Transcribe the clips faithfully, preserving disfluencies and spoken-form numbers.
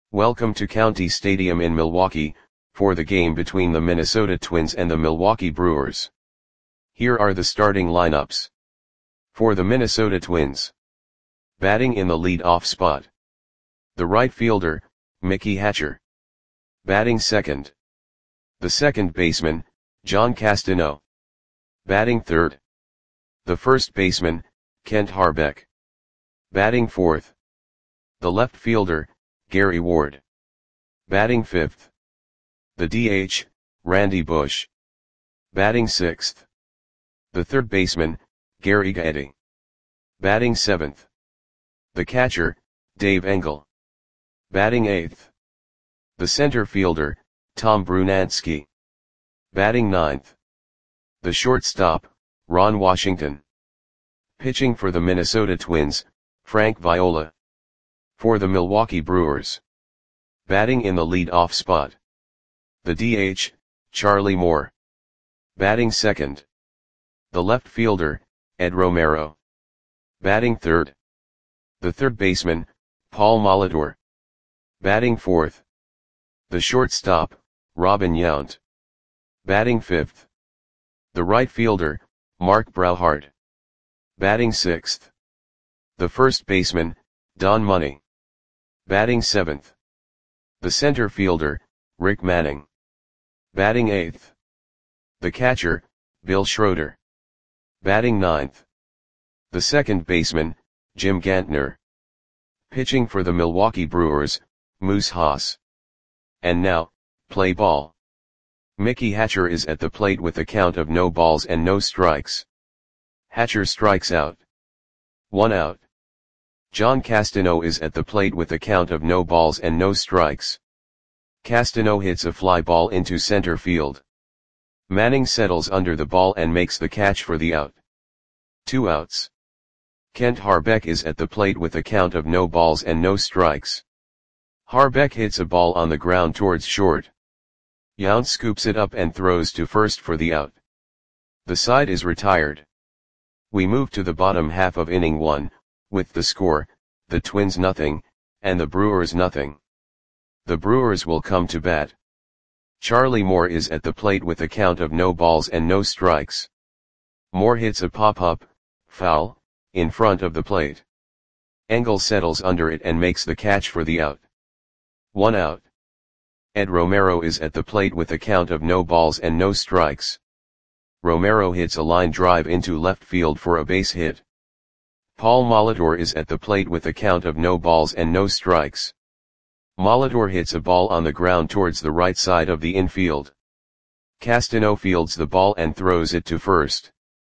Welcome to County Stadium in Milwaukee, for the game between the Minnesota Twins and the Milwaukee Brewers. Here are the starting lineups. For the Minnesota Twins. Batting in the lead-off spot. The right fielder, Mickey Hatcher. Batting second. The second baseman, John Castano. Batting third. The first baseman, Kent Hrbek. Batting fourth. The left fielder, Gary Ward. Batting fifth. The D H, Randy Bush. Batting sixth. The third baseman, Gary Gaetti. Batting seventh. The catcher, Dave Engel. Batting eighth. The center fielder, Tom Brunansky. Batting ninth. The shortstop, Ron Washington. Pitching for the Minnesota Twins, Frank Viola. For the Milwaukee Brewers. Batting in the lead-off spot. The D H, Charlie Moore. Batting second. The left fielder, Ed Romero. Batting third. The third baseman, Paul Molitor. Batting fourth. The shortstop, Robin Yount. Batting fifth. The right fielder, Mark Brauhart. Batting sixth. The first baseman, Don Money. Batting seventh. The center fielder, Rick Manning. Batting eighth. The catcher, Bill Schroeder. Batting ninth. The second baseman, Jim Gantner. Pitching for the Milwaukee Brewers, Moose Haas. And now, play ball. Mickey Hatcher is at the plate with a count of no balls and no strikes. Hatcher strikes out. One out. John Castano is at the plate with a count of no balls and no strikes. Castano hits a fly ball into center field. Manning settles under the ball and makes the catch for the out. Two outs. Kent Hrbek is at the plate with a count of no balls and no strikes. Hrbek hits a ball on the ground towards short. Yount scoops it up and throws to first for the out. The side is retired. We move to the bottom half of inning one, with the score, the Twins nothing, and the Brewers nothing. The Brewers will come to bat. Charlie Moore is at the plate with a count of no balls and no strikes. Moore hits a pop-up, foul, in front of the plate. Engel settles under it and makes the catch for the out. One out. Ed Romero is at the plate with a count of no balls and no strikes. Romero hits a line drive into left field for a base hit. Paul Molitor is at the plate with a count of no balls and no strikes. Molitor hits a ball on the ground towards the right side of the infield. Castano fields the ball and throws it to first.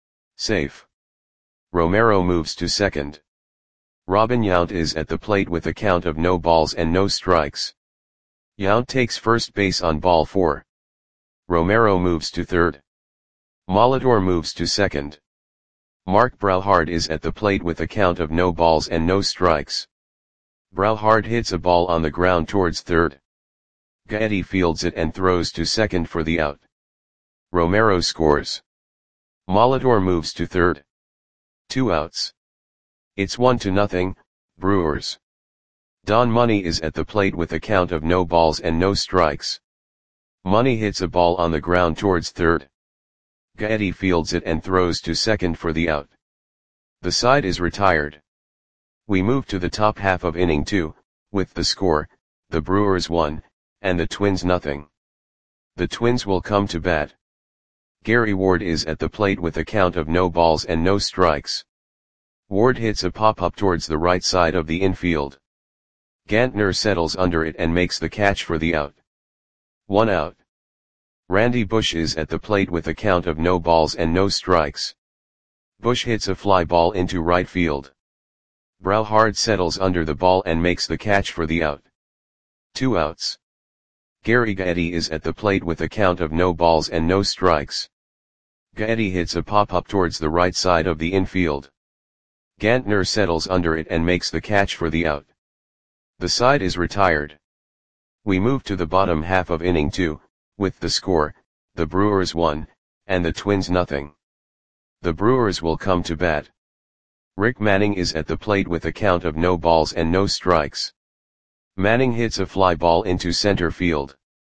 Safe. Romero moves to second. Robin Yount is at the plate with a count of no balls and no strikes. Yount takes first base on ball four. Romero moves to third. Molitor moves to second. Mark Brauhart is at the plate with a count of no balls and no strikes. Brauhart hits a ball on the ground towards third. Gaetti fields it and throws to second for the out. Romero scores. Molitor moves to third. Two outs. It's one to nothing, Brewers. Don Money is at the plate with a count of no balls and no strikes. Money hits a ball on the ground towards third. Gaetti fields it and throws to second for the out. The side is retired. We move to the top half of inning two, with the score, the Brewers one, and the Twins nothing. The Twins will come to bat. Gary Ward is at the plate with a count of no balls and no strikes. Ward hits a pop-up towards the right side of the infield. Gantner settles under it and makes the catch for the out. One out. Randy Bush is at the plate with a count of no balls and no strikes. Bush hits a fly ball into right field. Brauhart settles under the ball and makes the catch for the out. Two outs. Gary Gaetti is at the plate with a count of no balls and no strikes. Gaetti hits a pop-up towards the right side of the infield. Gantner settles under it and makes the catch for the out. The side is retired. We move to the bottom half of inning two, with the score, the Brewers one, and the Twins nothing. The Brewers will come to bat. Rick Manning is at the plate with a count of no balls and no strikes. Manning hits a fly ball into center field.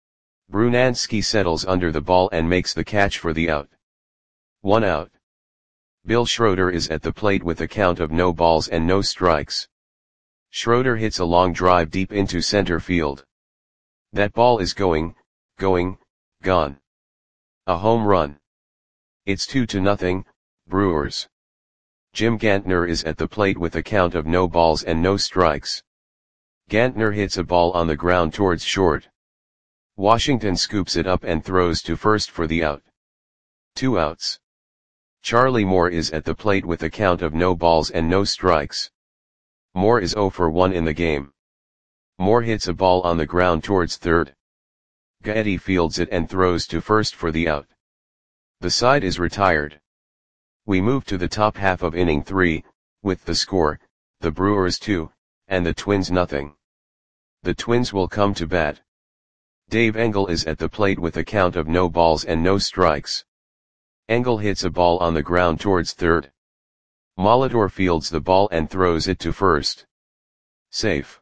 Brunansky settles under the ball and makes the catch for the out. One out. Bill Schroeder is at the plate with a count of no balls and no strikes. Schroeder hits a long drive deep into center field. That ball is going, going, gone. A home run. It's two to nothing, Brewers. Jim Gantner is at the plate with a count of no balls and no strikes. Gantner hits a ball on the ground towards short. Washington scoops it up and throws to first for the out. Two outs. Charlie Moore is at the plate with a count of no balls and no strikes. Moore is oh for one in the game. Moore hits a ball on the ground towards third. Gaetti fields it and throws to first for the out. The side is retired. We move to the top half of inning three, with the score, the Brewers two, and the Twins nothing. The Twins will come to bat. Dave Engel is at the plate with a count of no balls and no strikes. Engel hits a ball on the ground towards third. Molitor fields the ball and throws it to first. Safe.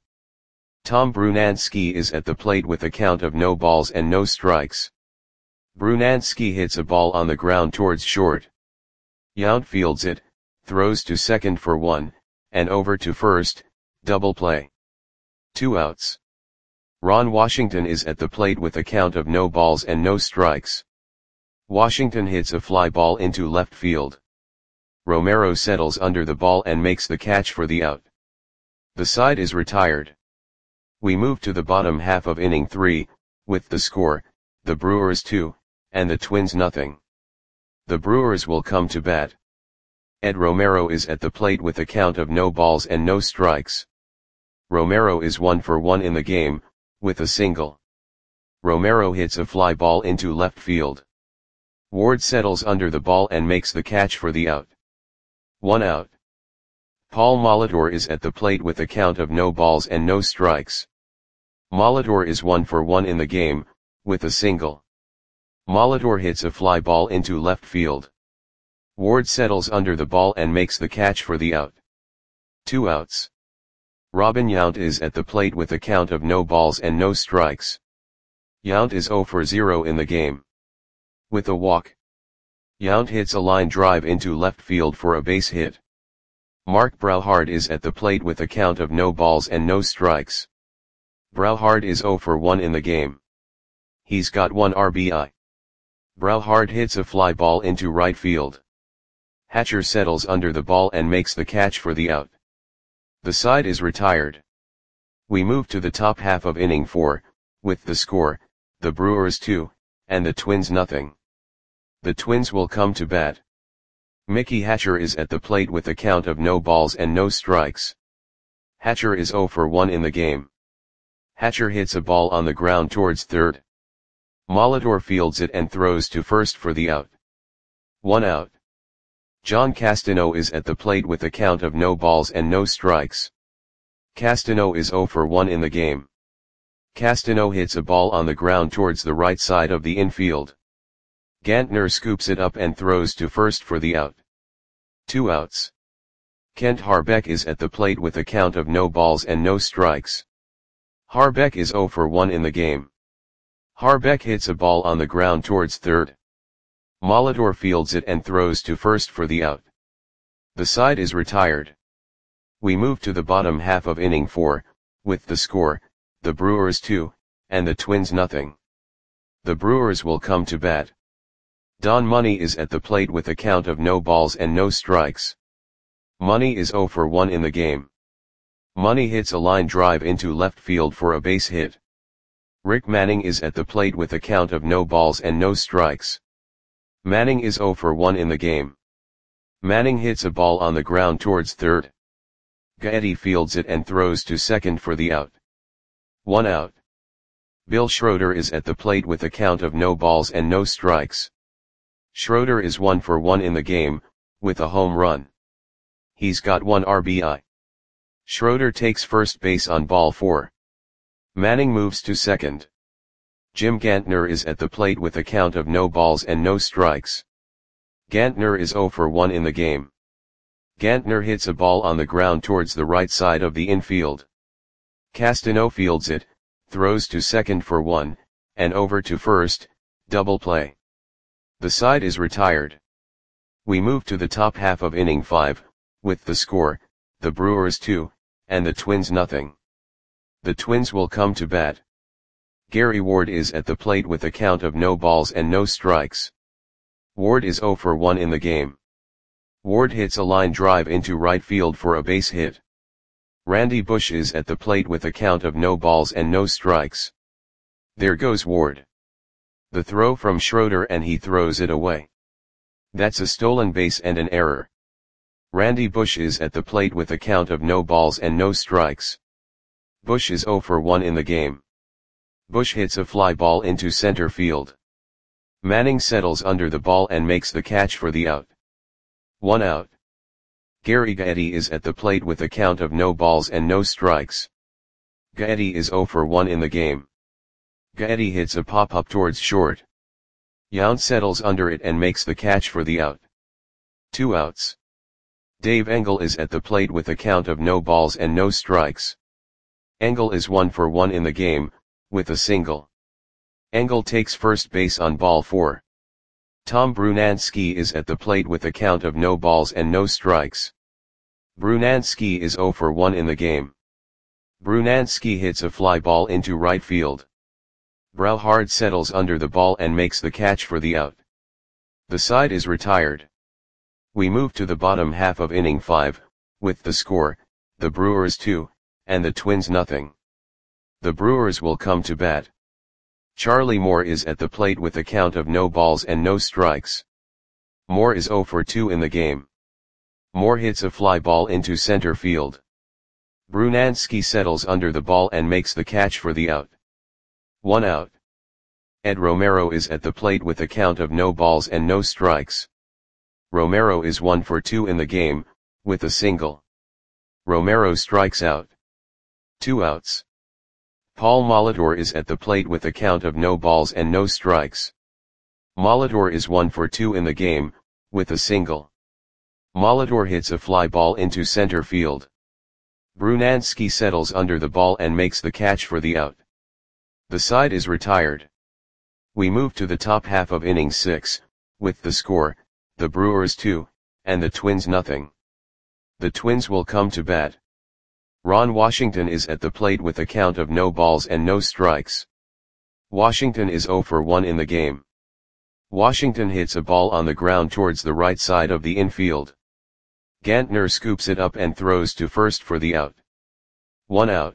Tom Brunansky is at the plate with a count of no balls and no strikes. Brunansky hits a ball on the ground towards short. Yount fields it, throws to second for one, and over to first, double play. Two outs. Ron Washington is at the plate with a count of no balls and no strikes. Washington hits a fly ball into left field. Romero settles under the ball and makes the catch for the out. The side is retired. We move to the bottom half of inning three, with the score, the Brewers two, and the Twins nothing. The Brewers will come to bat. Ed Romero is at the plate with a count of no balls and no strikes. Romero is one for one in the game, with a single. Romero hits a fly ball into left field. Ward settles under the ball and makes the catch for the out. One out. Paul Molitor is at the plate with a count of no balls and no strikes. Molitor is one for one in the game, with a single. Molitor hits a fly ball into left field. Ward settles under the ball and makes the catch for the out. Two outs. Robin Yount is at the plate with a count of no balls and no strikes. Yount is oh for zero in the game. With a walk. Yount hits a line drive into left field for a base hit. Mark Brauhard is at the plate with a count of no balls and no strikes. Brauhard is oh for one in the game. He's got one R B I. Brauhard hits a fly ball into right field. Hatcher settles under the ball and makes the catch for the out. The side is retired. We move to the top half of inning four, with the score, the Brewers two, and the Twins nothing. The Twins will come to bat. Mickey Hatcher is at the plate with a count of no balls and no strikes. Hatcher is oh for one in the game. Hatcher hits a ball on the ground towards third. Molitor fields it and throws to first for the out. One out. John Castano is at the plate with a count of no balls and no strikes. Castano is oh for one in the game. Castano hits a ball on the ground towards the right side of the infield. Gantner scoops it up and throws to first for the out. Two outs. Kent Harbeck is at the plate with a count of no balls and no strikes. Harbeck is oh for one in the game. Harbeck hits a ball on the ground towards third. Molitor fields it and throws to first for the out. The side is retired. We move to the bottom half of inning four, with the score, the Brewers two, and the Twins nothing. The Brewers will come to bat. Don Money is at the plate with a count of no balls and no strikes. Money is oh for one in the game. Money hits a line drive into left field for a base hit. Rick Manning is at the plate with a count of no balls and no strikes. Manning is oh for one in the game. Manning hits a ball on the ground towards third. Gaetti fields it and throws to second for the out. One out. Bill Schroeder is at the plate with a count of no balls and no strikes. Schroeder is one for one in the game, with a home run. He's got one R B I. Schroeder takes first base on ball four. Manning moves to second. Jim Gantner is at the plate with a count of no balls and no strikes. Gantner is oh for one in the game. Gantner hits a ball on the ground towards the right side of the infield. Castano fields it, throws to second for one, and over to first, double play. The side is retired. We move to the top half of inning five, with the score, the Brewers two, and the Twins nothing. The Twins will come to bat. Gary Ward is at the plate with a count of no balls and no strikes. Ward is zero for one in the game. Ward hits a line drive into right field for a base hit. Randy Bush is at the plate with a count of no balls and no strikes. There goes Ward. The throw from Schroeder and he throws it away. That's a stolen base and an error. Randy Bush is at the plate with a count of no balls and no strikes. Bush is zero for one in the game. Bush hits a fly ball into center field. Manning settles under the ball and makes the catch for the out. One out. Gary Gaetti is at the plate with a count of no balls and no strikes. Gaetti is zero for one in the game. Gaetti hits a pop-up towards short. Yount settles under it and makes the catch for the out. Two outs. Dave Engel is at the plate with a count of no balls and no strikes. Engel is one for one in the game, with a single. Engel takes first base on ball four. Tom Brunansky is at the plate with a count of no balls and no strikes. Brunansky is zero for one in the game. Brunansky hits a fly ball into right field. Brauhard settles under the ball and makes the catch for the out. The side is retired. We move to the bottom half of inning five, with the score, the Brewers two, and the Twins nothing. The Brewers will come to bat. Charlie Moore is at the plate with a count of no balls and no strikes. Moore is zero for two in the game. Moore hits a fly ball into center field. Brunansky settles under the ball and makes the catch for the out. One out. Ed Romero is at the plate with a count of no balls and no strikes. Romero is one for two in the game, with a single. Romero strikes out. Two outs. Paul Molitor is at the plate with a count of no balls and no strikes. Molitor is one for two in the game, with a single. Molitor hits a fly ball into center field. Brunansky settles under the ball and makes the catch for the out. The side is retired. We move to the top half of inning six, with the score, the Brewers two, and the Twins nothing. The Twins will come to bat. Ron Washington is at the plate with a count of no balls and no strikes. Washington is zero for one in the game. Washington hits a ball on the ground towards the right side of the infield. Gantner scoops it up and throws to first for the out. One out.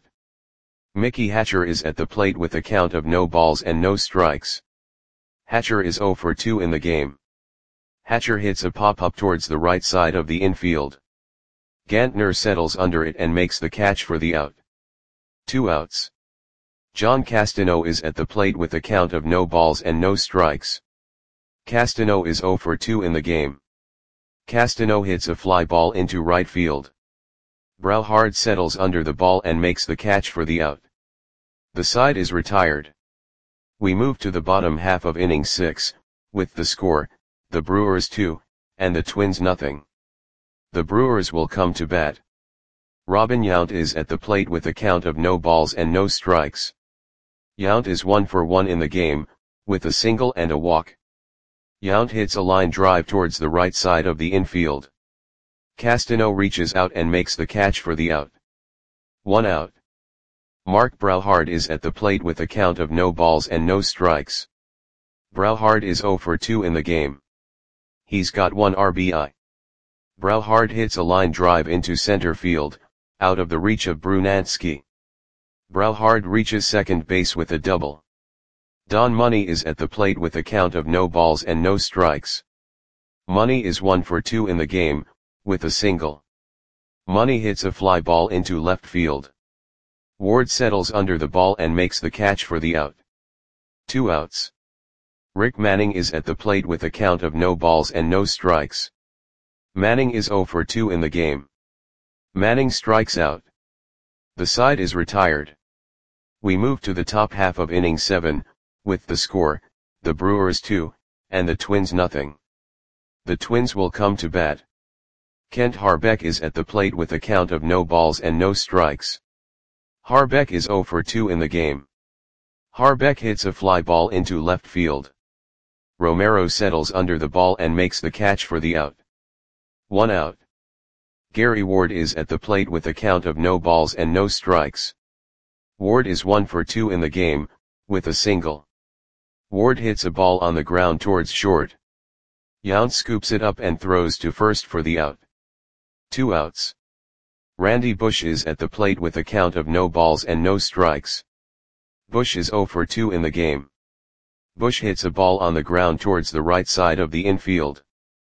Mickey Hatcher is at the plate with a count of no balls and no strikes. Hatcher is zero for two in the game. Hatcher hits a pop-up towards the right side of the infield. Gantner settles under it and makes the catch for the out. Two outs. John Castano is at the plate with a count of no balls and no strikes. Castano is zero for two in the game. Castano hits a fly ball into right field. Brauhard settles under the ball and makes the catch for the out. The side is retired. We move to the bottom half of inning six, with the score, the Brewers two, and the Twins nothing. The Brewers will come to bat. Robin Yount is at the plate with a count of no balls and no strikes. Yount is one for one in the game, with a single and a walk. Yount hits a line drive towards the right side of the infield. Castano reaches out and makes the catch for the out. One out. Mark Brauhard is at the plate with a count of no balls and no strikes. Brauhard is zero for two in the game. He's got one R B I. Brauhard hits a line drive into center field, out of the reach of Brunansky. Brauhard reaches second base with a double. Don Money is at the plate with a count of no balls and no strikes. Money is one for two in the game, with a single. Money hits a fly ball into left field. Ward settles under the ball and makes the catch for the out. Two outs. Rick Manning is at the plate with a count of no balls and no strikes. Manning is zero for two in the game. Manning strikes out. The side is retired. We move to the top half of inning seven, with the score, the Brewers two, and the Twins nothing. The Twins will come to bat. Kent Harbeck is at the plate with a count of no balls and no strikes. Harbeck is zero for two in the game. Harbeck hits a fly ball into left field. Romero settles under the ball and makes the catch for the out. One out. Gary Ward is at the plate with a count of no balls and no strikes. Ward is one for two in the game, with a single. Ward hits a ball on the ground towards short. Yount scoops it up and throws to first for the out. Two outs. Randy Bush is at the plate with a count of no balls and no strikes. Bush is zero for two in the game. Bush hits a ball on the ground towards the right side of the infield.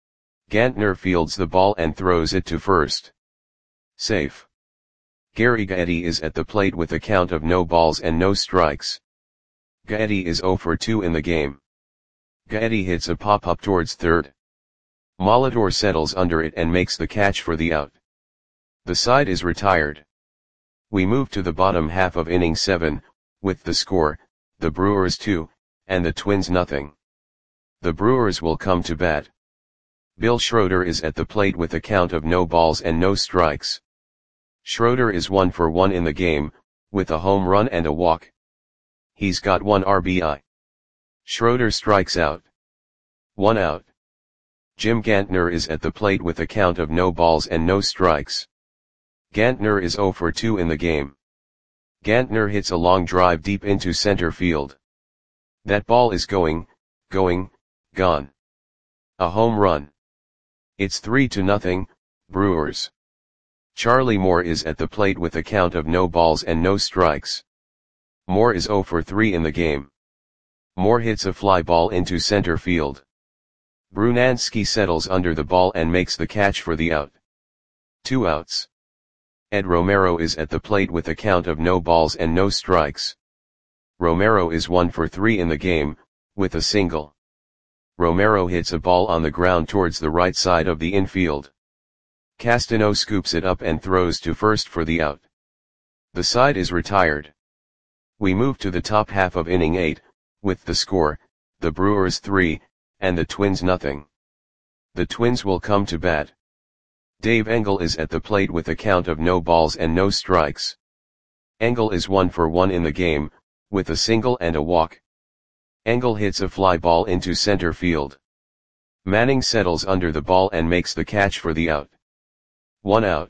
Gantner fields the ball and throws it to first. Safe. Gary Gaetti is at the plate with a count of no balls and no strikes. Gaetti is zero for two in the game. Gaetti hits a pop-up towards third. Molitor settles under it and makes the catch for the out. The side is retired. We move to the bottom half of inning seven, with the score, the Brewers two, and the Twins nothing. The Brewers will come to bat. Bill Schroeder is at the plate with a count of no balls and no strikes. Schroeder is one for one in the game, with a home run and a walk. He's got one R B I. Schroeder strikes out. One out. Jim Gantner is at the plate with a count of no balls and no strikes. Gantner is zero for two in the game. Gantner hits a long drive deep into center field. That ball is going, going, gone. A home run. It's three to nothing, Brewers. Charlie Moore is at the plate with a count of no balls and no strikes. Moore is zero for three in the game. Moore hits a fly ball into center field. Brunansky settles under the ball and makes the catch for the out. Two outs. Ed Romero is at the plate with a count of no balls and no strikes. Romero is one for three in the game, with a single. Romero hits a ball on the ground towards the right side of the infield. Castano scoops it up and throws to first for the out. The side is retired. We move to the top half of inning eight, with the score, the Brewers three, and the Twins nothing. The Twins will come to bat. Dave Engel is at the plate with a count of no balls and no strikes. Engel is one for one in the game, with a single and a walk. Engel hits a fly ball into center field. Manning settles under the ball and makes the catch for the out. One out.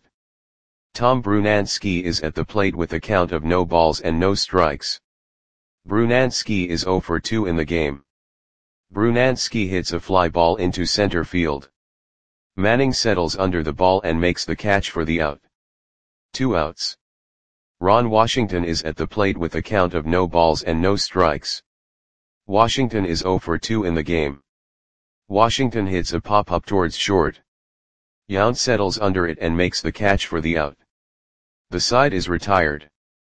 Tom Brunansky is at the plate with a count of no balls and no strikes. Brunansky is zero for two in the game. Brunansky hits a fly ball into center field. Manning settles under the ball and makes the catch for the out. Two outs. Ron Washington is at the plate with a count of no balls and no strikes. Washington is zero for two in the game. Washington hits a pop-up towards short. Yount settles under it and makes the catch for the out. The side is retired.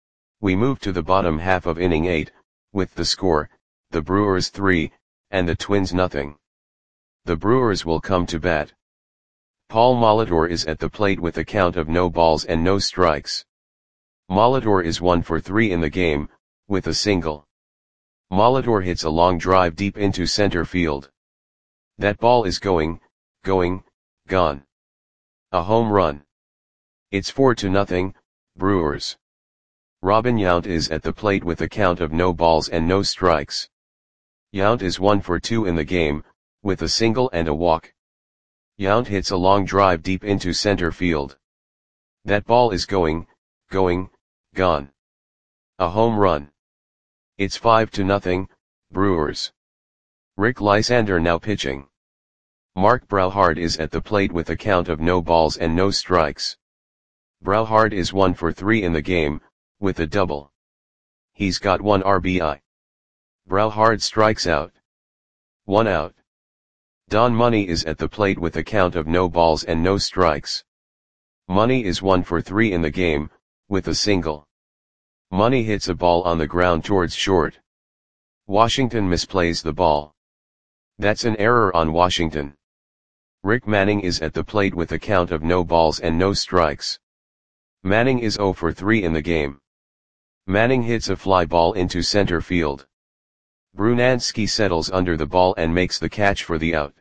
We move to the bottom half of inning eight, with the score, the Brewers three, and the Twins nothing. The Brewers will come to bat. Paul Molitor is at the plate with a count of no balls and no strikes. Molitor is one for three in the game, with a single. Molitor hits a long drive deep into center field. That ball is going, going, gone. A home run. It's four to nothing, Brewers. Robin Yount is at the plate with a count of no balls and no strikes. Yount is one for two in the game, with a single and a walk. Yount hits a long drive deep into center field. That ball is going, going, gone. A home run. It's five to nothing, Brewers. Rick Lysander now pitching. Mark Brauhard is at the plate with a count of no balls and no strikes. Brauhard is one for three in the game, with a double. He's got one R B I. Brauhard strikes out. One out. Don Money is at the plate with a count of no balls and no strikes. Money is one for three in the game, with a single. Money hits a ball on the ground towards short. Washington misplays the ball. That's an error on Washington. Rick Manning is at the plate with a count of no balls and no strikes. Manning is zero for three in the game. Manning hits a fly ball into center field. Brunansky settles under the ball and makes the catch for the out.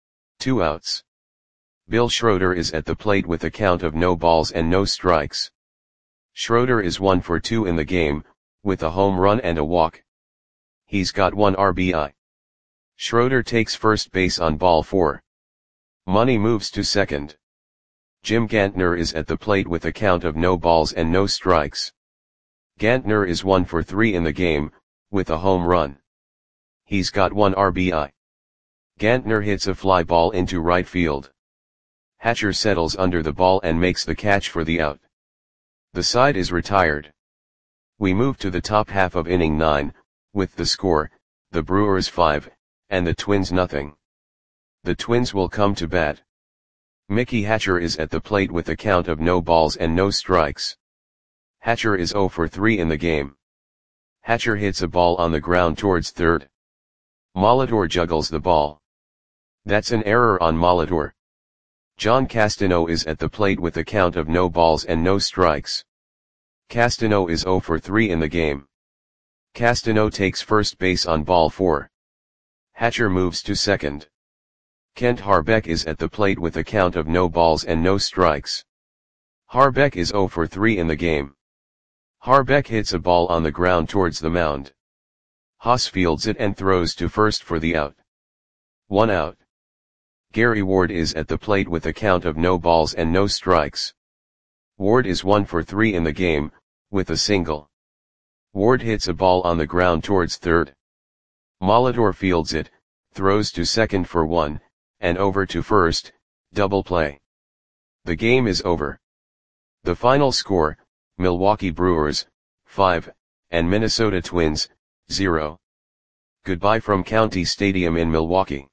Two outs. Bill Schroeder is at the plate with a count of no balls and no strikes. Schroeder is one for two in the game, with a home run and a walk. He's got one R B I. Schroeder takes first base on ball four. Money moves to second. Jim Gantner is at the plate with a count of no balls and no strikes. Gantner is one for three in the game, with a home run. He's got one R B I. Gantner hits a fly ball into right field. Hatcher settles under the ball and makes the catch for the out. The side is retired. We move to the top half of inning nine, with the score, the Brewers five, and the Twins nothing. The Twins will come to bat. Mickey Hatcher is at the plate with a count of no balls and no strikes. Hatcher is zero for three in the game. Hatcher hits a ball on the ground towards third. Molitor juggles the ball. That's an error on Molitor. John Castano is at the plate with a count of no balls and no strikes. Castano is zero for three in the game. Castano takes first base on ball four. Hatcher moves to second. Kent Harbeck is at the plate with a count of no balls and no strikes. Harbeck is zero for three in the game. Harbeck hits a ball on the ground towards the mound. Haas fields it and throws to first for the out. One out. Gary Ward is at the plate with a count of no balls and no strikes. Ward is one for three in the game, with a single. Ward hits a ball on the ground towards third. Molitor fields it, throws to second for one, and over to first, double play. The game is over. The final score, Milwaukee Brewers, five, and Minnesota Twins, zero. Goodbye from County Stadium in Milwaukee.